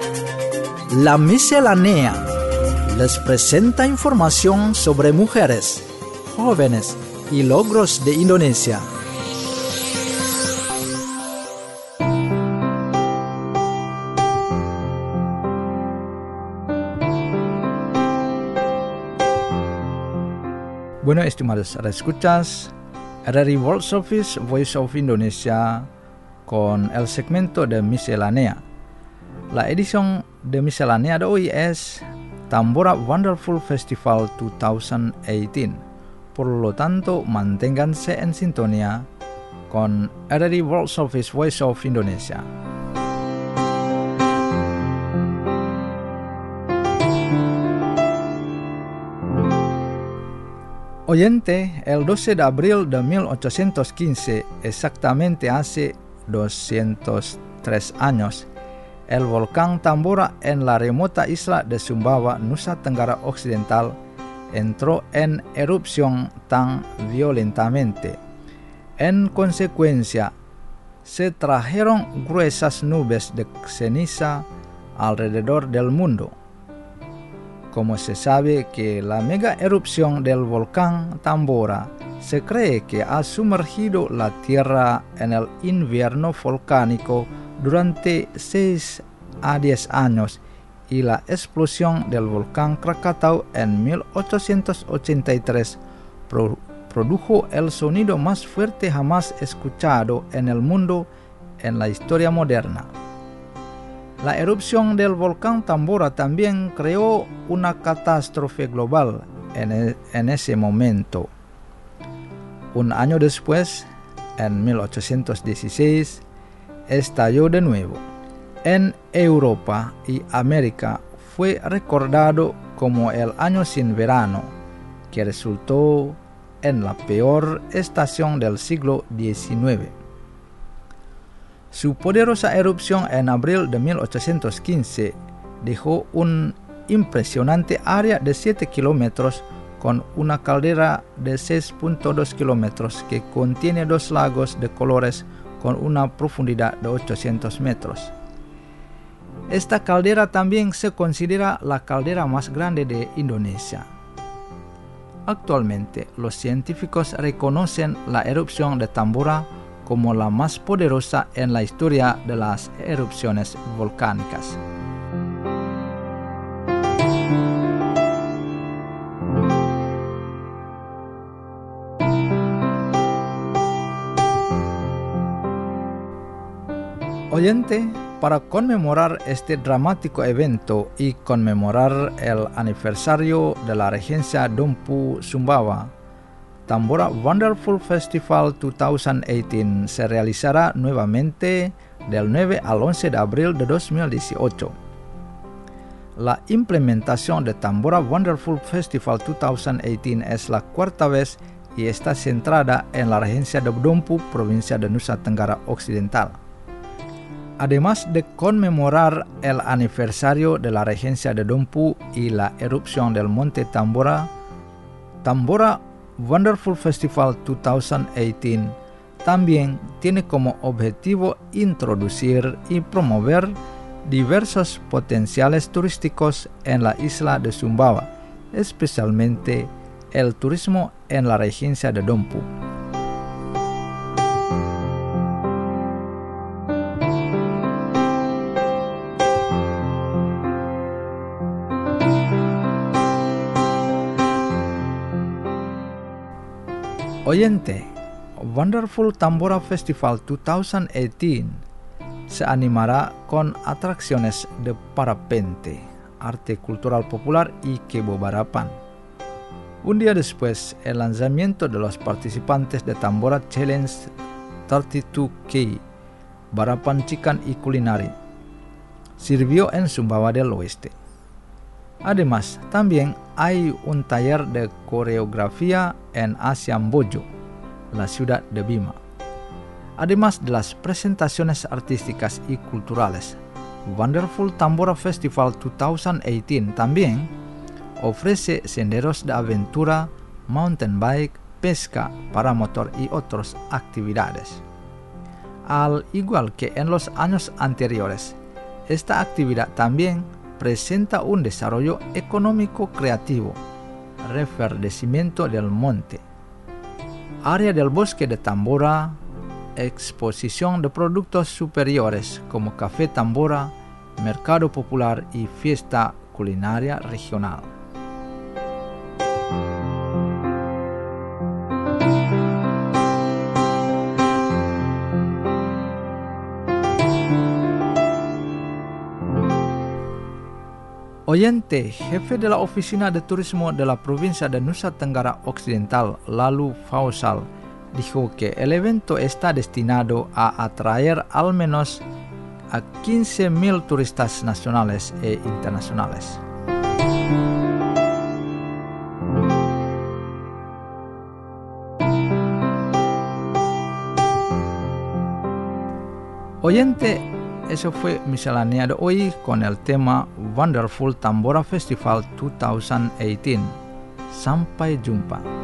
La Miscelánea les presenta información sobre mujeres, jóvenes y logros de Indonesia. Bueno, estimados escuchas, RRI World Service Voice of Indonesia con el segmento de Miscelánea. La edición de Miscelánea de hoy es Tambora Wonderful Festival 2018. Por lo tanto, manténganse en sintonía con RRI World Service Voice of Indonesia. Oyente, el 12 de abril de 1815, exactamente hace 203 años, el volcán Tambora en la remota isla de Sumbawa, Nusa Tenggara Occidental, entró en erupción tan violentamente. En consecuencia, se trajeron gruesas nubes de ceniza alrededor del mundo. Como se sabe que la mega erupción del volcán Tambora se cree que ha sumergido la Tierra en el invierno volcánico durante 6 a 10 años y la explosión del volcán Krakatau en 1883 produjo el sonido más fuerte jamás escuchado en el mundo en la historia moderna. La erupción del volcán Tambora también creó una catástrofe global en ese momento. Un año después, en 1816, estalló de nuevo. En Europa y América fue recordado como el año sin verano, que resultó en la peor estación del siglo XIX. Su poderosa erupción en abril de 1815 dejó un impresionante área de 7 kilómetros con una caldera de 6.2 kilómetros que contiene 2 lagos de colores con una profundidad de 800 metros. Esta caldera también se considera la caldera más grande de Indonesia. Actualmente, los científicos reconocen la erupción de Tambora como la más poderosa en la historia de las erupciones volcánicas. Oyente, para conmemorar este dramático evento y conmemorar el aniversario de la regencia Dompu Sumbawa, Tambora Wonderful Festival 2018 se realizará nuevamente del 9 al 11 de abril de 2018. La implementación de Tambora Wonderful Festival 2018 es la cuarta vez y está centrada en la regencia de Dompu, provincia de Nusa Tenggara Occidental. Además de conmemorar el aniversario de la regencia de Dompu y la erupción del monte Tambora, Tambora Wonderful Festival 2018 también tiene como objetivo introducir y promover diversos potenciales turísticos en la isla de Sumbawa, especialmente el turismo en la regencia de Dompu. Oyente, Wonderful Tambora Festival 2018 se animará con atracciones de parapente, arte cultural popular y kebobarapan. Un día después, el lanzamiento de los participantes de Tambora Challenge 32K, barapan chikan y culinari, sirvió en Sumbawa del Oeste. Además, también hay un taller de coreografía en Asiambojo, la ciudad de Bima. Además de las presentaciones artísticas y culturales, Wonderful Tambora Festival 2018 también ofrece senderos de aventura, mountain bike, pesca, paramotor y otras actividades. Al igual que en los años anteriores, esta actividad también presenta un desarrollo económico creativo, reverdecimiento del monte, área del bosque de Tambora, exposición de productos superiores como café Tambora, mercado popular y fiesta culinaria regional. Oyente, jefe de la Oficina de Turismo de la provincia de Nusa Tenggara Occidental, Lalu Fausal, dijo que el evento está destinado a atraer al menos a 15.000 turistas nacionales e internacionales. Oyente, eso fue miscelánea de hoy con el tema Wonderful Tambora Festival 2018. Sampai jumpa.